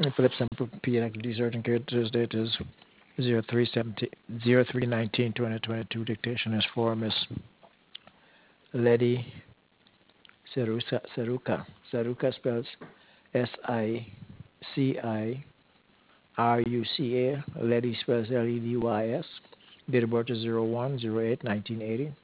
Epilepsy and pain activity certain characters date is 0319 Dictation is for Miss Letty Seruka. Seruka spells Sicaruca. Letty spells Leddys. Date of birth is 01/08/1980.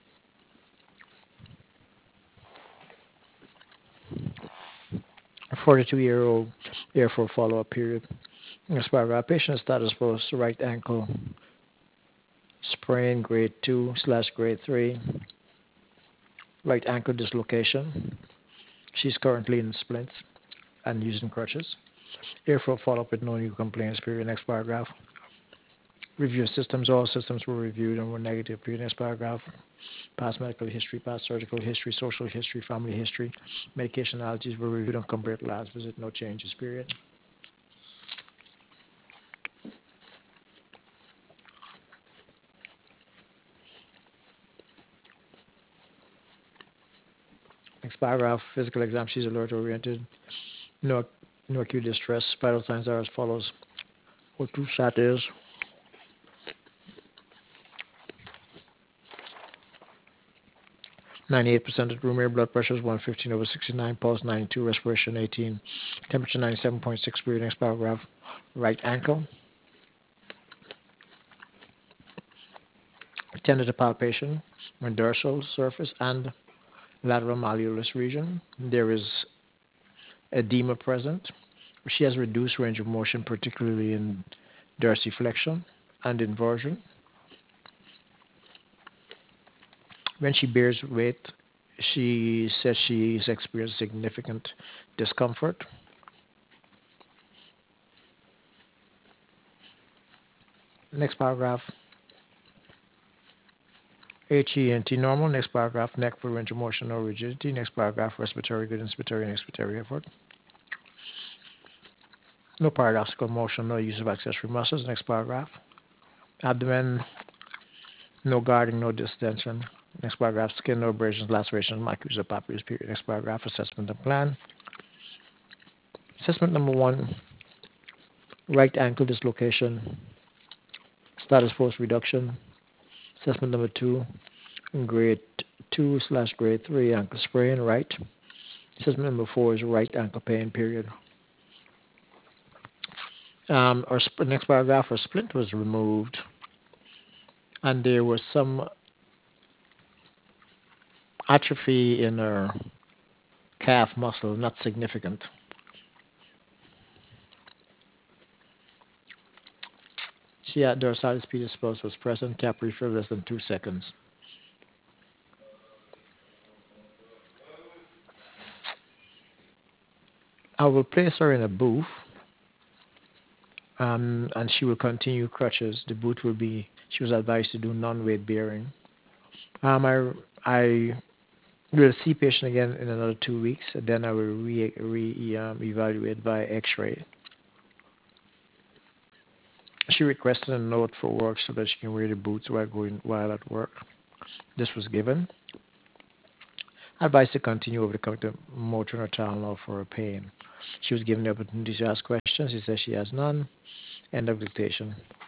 42-year-old here for follow-up period. Next paragraph. Patient status post right ankle sprain grade 2/grade 3. Right ankle dislocation. She's currently in splints and using crutches. Here for follow-up with no new complaints period. Next paragraph. Review systems. All systems were reviewed and were negative period. Next paragraph. Past medical history, past surgical history, social history, family history. Medication allergies were reviewed and compared to last visit. No changes period. Next paragraph. Physical exam. She's alert oriented. No, no acute distress. Vital signs are as follows. O2 sat is 98% at room air, blood pressure is 115/69, pulse 92, respiration 18, temperature 97.6 period. Next paragraph. Right ankle. Tentative palpation on dorsal surface and lateral malleolus region. There is edema present. She has reduced range of motion, particularly in dorsiflexion and inversion. When she bears weight, she says she's experienced significant discomfort. Next paragraph. HENT normal. Next paragraph. Neck for range of motion, no rigidity. Next paragraph. Respiratory good, inspiratory and expiratory effort. No paradoxical motion, no use of accessory muscles. Next paragraph. Abdomen, no guarding, no distension. Next paragraph. Skin, no abrasions, lacerations, maculas, or papules. Period. Next paragraph. Assessment and plan. Assessment number 1. Right ankle dislocation. Status post reduction. Assessment number 2. Grade 2/grade 3 ankle sprain, right. Assessment number 4 is right ankle pain, period. Next paragraph, her splint was removed, and there was some atrophy in her calf muscle, not significant. She had dorsalis pedis pulse was present, cap refill less than 2 seconds. I will place her in a booth, and she will continue crutches. The booth will be, she was advised to do non-weight bearing. I will see patient again in another 2 weeks, and then I will evaluate by X-ray. She requested a note for work so that she can wear the boots while at work. This was given. Advised to continue over the counter Motrin or Tylenol for her pain. She was given the opportunity to ask questions. She says she has none. End of dictation.